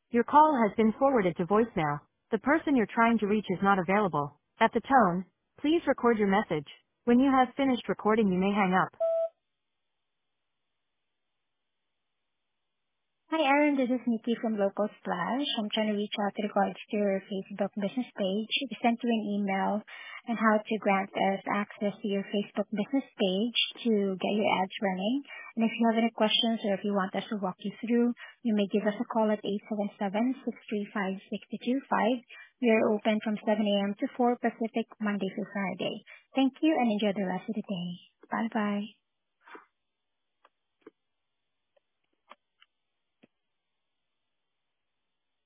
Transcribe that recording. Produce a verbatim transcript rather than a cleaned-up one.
Your call has been forwarded to voicemail. The person you're trying to reach is not available. At the tone, please record your message. When you have finished recording, you may hang up. Hi, Aaron. This is Nikki from Local Splash. I'm trying to reach out to regards to your Facebook business page. We sent you an email on how to grant us access to your Facebook business page to get your ads running. And if you have any questions or if you want us to walk you through, you may give us a call at eight seven seven, six three five, six two two five. We are open from seven a.m. to four Pacific, Monday through Friday. Thank you and enjoy the rest of the day. Bye-bye.